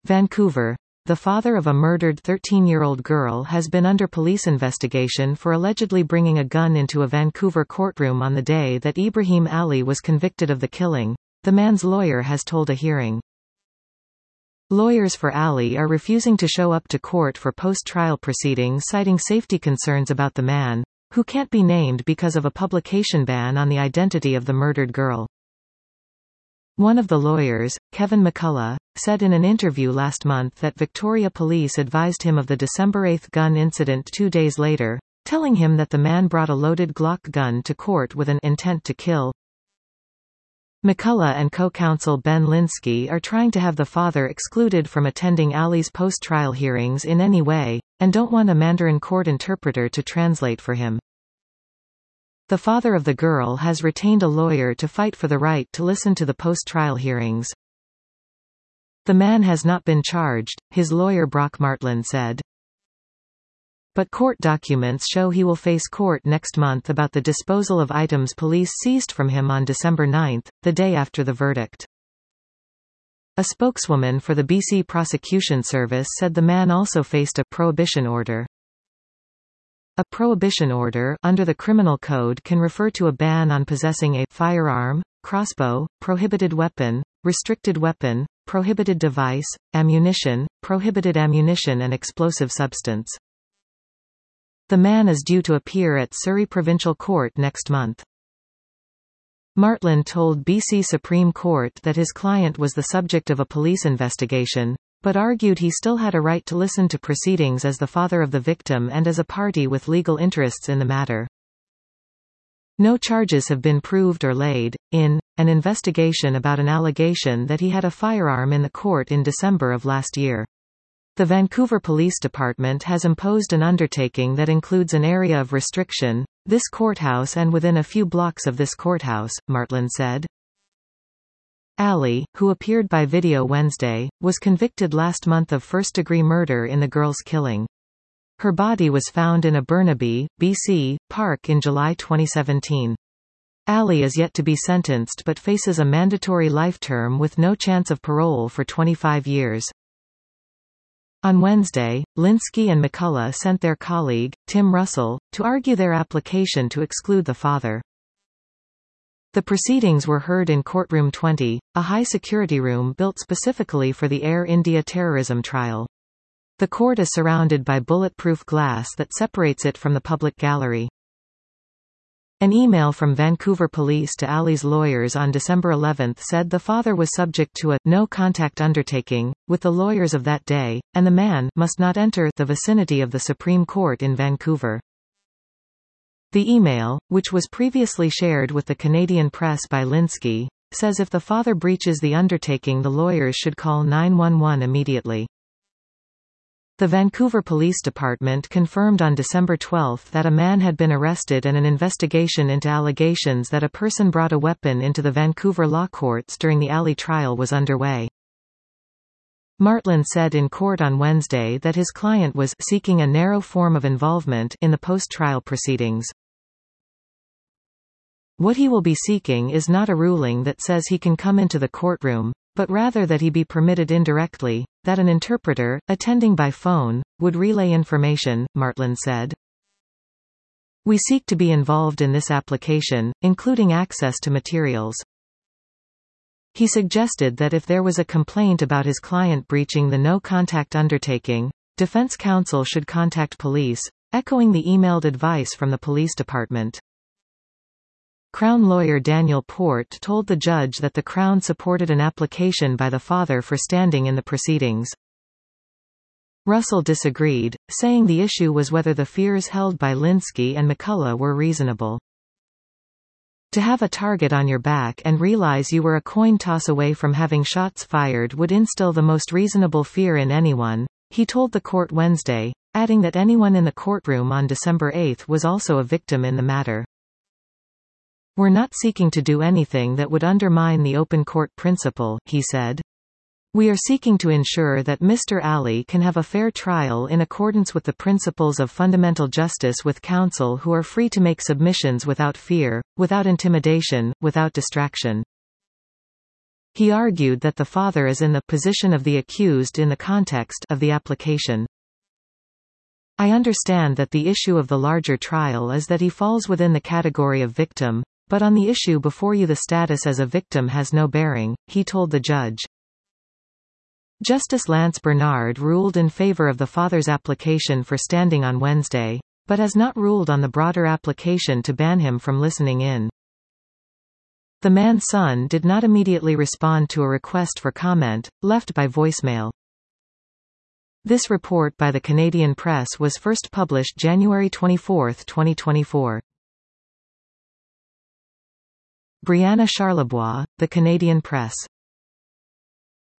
Vancouver. The father of a murdered 13-year-old girl has been under police investigation for allegedly bringing a gun into a Vancouver courtroom on the day that Ibrahim Ali was convicted of the killing, the man's lawyer has told a hearing. Lawyers for Ali are refusing to show up to court for post-trial proceedings, citing safety concerns about the man, who can't be named because of a publication ban on the identity of the murdered girl. One of the lawyers, Kevin McCullough, said in an interview last month that Victoria Police advised him of the December 8 gun incident 2 days later, telling him that the man brought a loaded Glock gun to court with an intent to kill. McCullough and co-counsel Ben Linsky are trying to have the father excluded from attending Ali's post-trial hearings in any way, and don't want a Mandarin court interpreter to translate for him. The father of the girl has retained a lawyer to fight for the right to listen to the post-trial hearings. The man has not been charged, his lawyer Brock Martland said. But court documents show he will face court next month about the disposal of items police seized from him on December 9, the day after the verdict. A spokeswoman for the BC Prosecution Service said the man also faced a prohibition order. A prohibition order under the Criminal Code can refer to a ban on possessing a firearm, crossbow, prohibited weapon, restricted weapon, prohibited device, ammunition, prohibited ammunition and explosive substance. The man is due to appear at Surrey Provincial Court next month. Martland told BC Supreme Court that his client was the subject of a police investigation, but argued he still had a right to listen to proceedings as the father of the victim and as a party with legal interests in the matter. No charges have been proved or laid, in an investigation about an allegation that he had a firearm in the court in December of last year. The Vancouver Police Department has imposed an undertaking that includes an area of restriction, this courthouse and within a few blocks of this courthouse, Martland said. Ali, who appeared by video Wednesday, was convicted last month of first-degree murder in the girl's killing. Her body was found in a Burnaby, BC, park in July 2017. Ali is yet to be sentenced but faces a mandatory life term with no chance of parole for 25 years. On Wednesday, Linsky and McCullough sent their colleague, Tim Russell, to argue their application to exclude the father. The proceedings were heard in Courtroom 20, a high-security room built specifically for the Air India terrorism trial. The court is surrounded by bulletproof glass that separates it from the public gallery. An email from Vancouver Police to Ali's lawyers on December 11 said the father was subject to a no-contact undertaking with the lawyers of that day, and the man must not enter the vicinity of the Supreme Court in Vancouver. The email, which was previously shared with the Canadian press by Linsky, says if the father breaches the undertaking, the lawyers should call 911 immediately. The Vancouver Police Department confirmed on December 12 that a man had been arrested and an investigation into allegations that a person brought a weapon into the Vancouver law courts during the Ali trial was underway. Martland said in court on Wednesday that his client was seeking a narrow form of involvement in the post-trial proceedings. What he will be seeking is not a ruling that says he can come into the courtroom, but rather that he be permitted indirectly, that an interpreter, attending by phone, would relay information, Martland said. We seek to be involved in this application, including access to materials. He suggested that if there was a complaint about his client breaching the no-contact undertaking, defense counsel should contact police, echoing the emailed advice from the police department. Crown lawyer Daniel Port told the judge that the Crown supported an application by the father for standing in the proceedings. Russell disagreed, saying the issue was whether the fears held by Linsky and McCullough were reasonable. To have a target on your back and realize you were a coin toss away from having shots fired would instill the most reasonable fear in anyone, he told the court Wednesday, adding that anyone in the courtroom on December 8 was also a victim in the matter. We're not seeking to do anything that would undermine the open court principle, he said. We are seeking to ensure that Mr. Ali can have a fair trial in accordance with the principles of fundamental justice with counsel who are free to make submissions without fear, without intimidation, without distraction. He argued that the father is in the position of the accused in the context of the application. I understand that the issue of the larger trial is that he falls within the category of victim, but on the issue before you the status as a victim has no bearing, he told the judge. Justice Lance Bernard ruled in favor of the father's application for standing on Wednesday, but has not ruled on the broader application to ban him from listening in. The man's son did not immediately respond to a request for comment, left by voicemail. This report by the Canadian Press was first published January 24, 2024. Brianna Charlebois, The Canadian Press.